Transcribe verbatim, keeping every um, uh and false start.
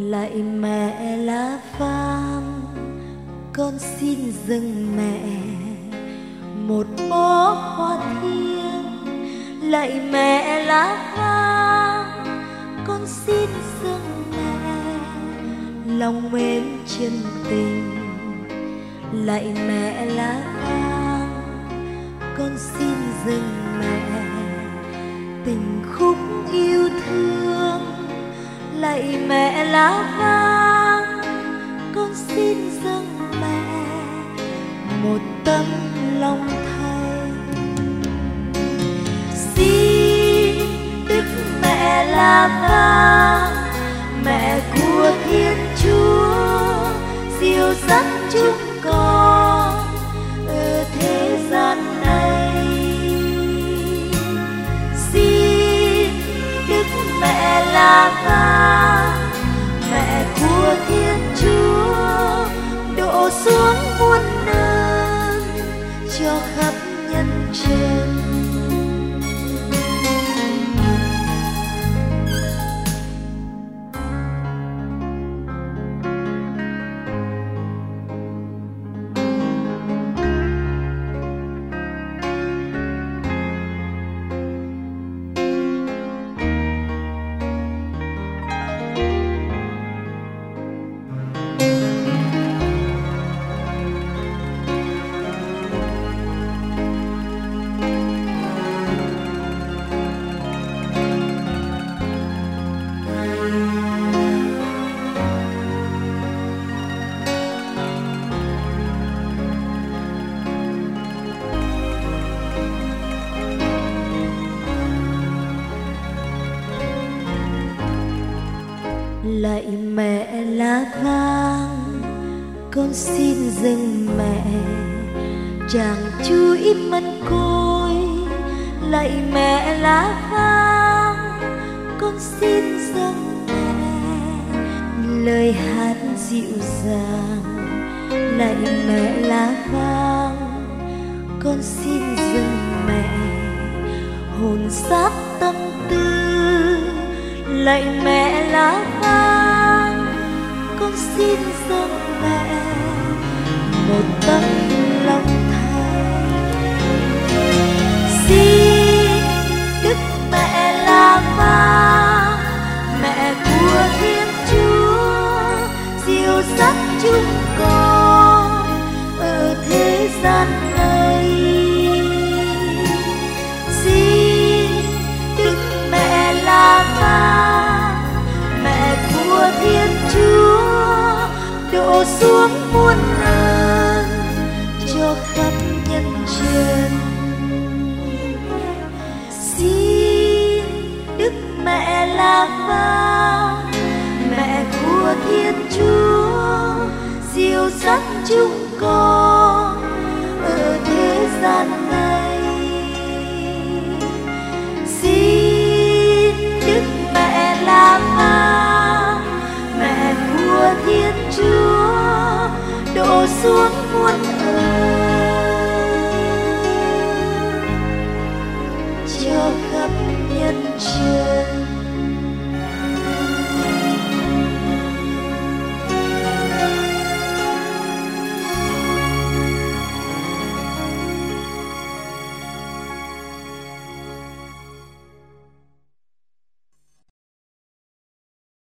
Lạy mẹ lá vàng, con xin dâng mẹ một bó hoa thiêng. Lạy mẹ lá vàng, con xin dâng mẹ lòng mến chân tình. Lạy mẹ lá vàng, con xin dâng mẹ tình khúc yêu thương. Lạy mẹ lá vàng, con xin dâng mẹ một tấm lòng thành. Xin Đức Mẹ lá vàng, mẹ của Thiên Chúa, dìu dắt chúng con ở thế gian này. Xin Đức Mẹ lá vàng, mẹ của Thiên Chúa, đổ xuống muôn nơi cho khắp nhân trần. Lạy mẹ lá vàng, con xin dâng mẹ chàng chuỗi mân côi. Lạy mẹ lá vàng, con xin dâng mẹ lời hát dịu dàng. Lạy mẹ lá vàng, con xin dâng mẹ hồn xác tâm tư. Lạy mẹ lá vàng, con xin dâng mẹ một tấm lòng thành. Xin Đức Mẹ lá vàng, mẹ của Thiên Chúa, dìu dắt chúng con ở thế gian này. Xin Đức Mẹ lá vàng, mẹ của Thiên Chúa, đổ xuống muôn ơn cho khắp nhân trần. Xin Đức Mẹ lá vàng, mẹ của Thiên Chúa, dìu dắt chúng con ở thế gian này. Xin Đức Mẹ lá vàng, mẹ của Thiên Chúa, đổ xuống muôn ơn cho khắp nhân trần.